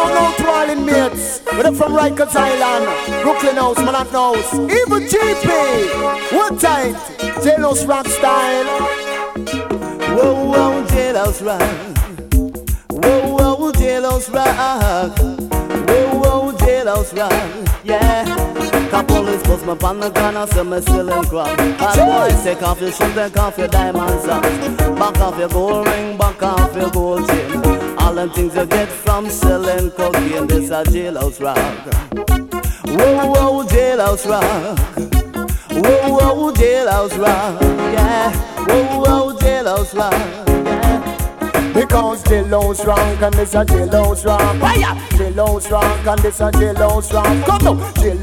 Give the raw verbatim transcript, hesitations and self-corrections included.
out now to all inmates. We're from Rikers Island, Brooklyn House, Manhattan House. Even G P, what tight? Jailhouse rock style. Whoa, whoa, Jailhouse rock. Whoa, whoa, Jailhouse rock. Whoa, whoa, Jailhouse rock. Yeah. Cop police bust me on the corner, say me still in crap. Bad boys, take off your shoes, take off your diamond socks. Back off your gold ring, back off your gold chain. All them things you get from selling cocaine. This a Jailhouse rock. Whoa, whoa, Jailhouse rock. Whoa, whoa, Jailhouse rock. Yeah. Whoa, whoa, Jailhouse rock. Yeah. Because Jailhouse rock and this a Jailhouse rock. Fire! Jailhouse rock and this a Jailhouse rock. Come on, Jailhouse.